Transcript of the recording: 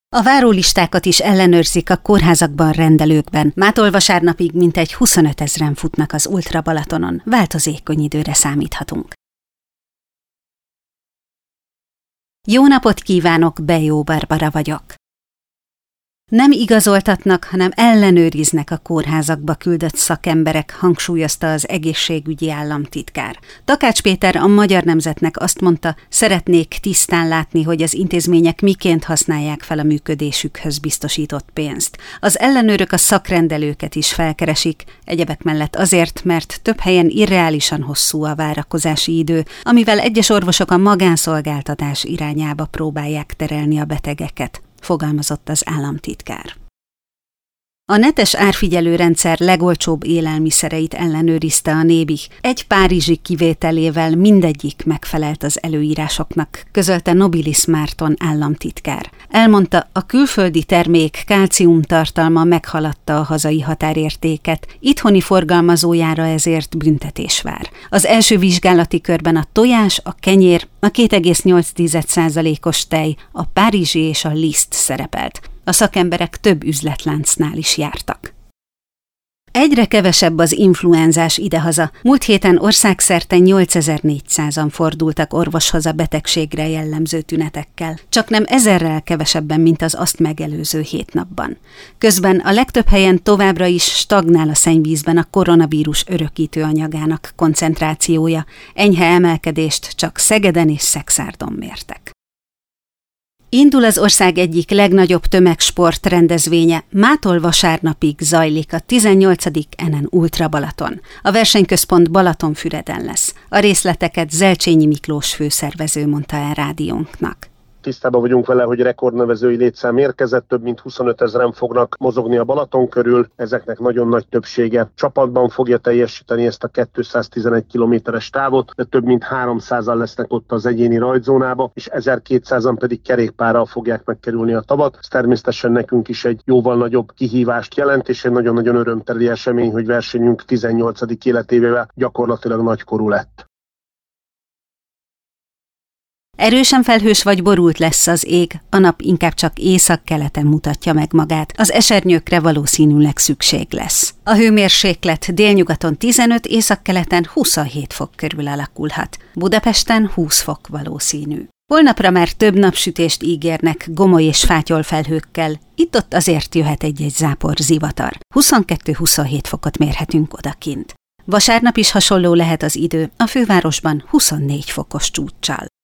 A várólistákat is ellenőrzik a kórházakban rendelőkben. Mától vasárnapig mintegy 25 000 futnak az Ultra Balatonon. Változékony időre számíthatunk. Jó napot kívánok, Bejó Barbara vagyok. Nem igazoltatnak, hanem ellenőriznek a kórházakba küldött szakemberek, hangsúlyozta az egészségügyi államtitkár. Takács Péter a Magyar Nemzetnek azt mondta, szeretnék tisztán látni, hogy az intézmények miként használják fel a működésükhöz biztosított pénzt. Az ellenőrök a szakrendelőket is felkeresik, egyebek mellett azért, mert több helyen irreálisan hosszú a várakozási idő, amivel egyes orvosok a magánszolgáltatás irányába próbálják terelni a betegeket, fogalmazott az államtitkár. A netes árfigyelő rendszer legolcsóbb élelmiszereit ellenőrizte a Nébih. Egy párizsi kivételével mindegyik megfelelt az előírásoknak, közölte Nobilis Márton államtitkár. Elmondta, a külföldi termék kálcium tartalma meghaladta a hazai határértéket, itthoni forgalmazójára ezért büntetés vár. Az első vizsgálati körben a tojás, a kenyér, a 2,8%-os tej, a párizsi és a liszt szerepelt. A szakemberek több üzletláncnál is jártak. Egyre kevesebb az influenzás idehaza. Múlt héten országszerte 8400-an fordultak orvoshoz a betegségre jellemző tünetekkel. Csaknem 1000-rel kevesebben, mint az azt megelőző 7 napban. Közben a legtöbb helyen továbbra is stagnál a szennyvízben a koronavírus örökítő anyagának koncentrációja. Enyhe emelkedést csak Szegeden és Szekszárdon mértek. Indul az ország egyik legnagyobb tömegsport rendezvénye, mától vasárnapig zajlik a 18. NN Ultra Balaton. A versenyközpont Balatonfüreden lesz. A részleteket Zelcsényi Miklós főszervező mondta el rádiónknak. Tisztában vagyunk vele, hogy rekordnevezői létszám érkezett, több mint 25 000 fognak mozogni a Balaton körül, ezeknek nagyon nagy többsége csapatban fogja teljesíteni ezt a 211 kilométeres távot, de több mint 300-an lesznek ott az egyéni rajtzónába, és 1200-an pedig kerékpárral fogják megkerülni a tavat. Ez természetesen nekünk is egy jóval nagyobb kihívást jelent, és egy nagyon-nagyon örömteli esemény, hogy versenyünk 18. életével gyakorlatilag nagykorú lett. Erősen felhős vagy borult lesz az ég, a nap inkább csak északkeleten mutatja meg magát, az esernyőkre valószínűleg szükség lesz. A hőmérséklet délnyugaton 15, északkeleten 27 fok körül alakulhat, Budapesten 20 fok valószínű. Holnapra már több napsütést ígérnek gomoly és fátyol felhőkkel, itt-ott azért jöhet egy-egy zápor zivatar. 22-27 fokot mérhetünk odakint. Vasárnap is hasonló lehet az idő, a fővárosban 24 fokos csúccsal.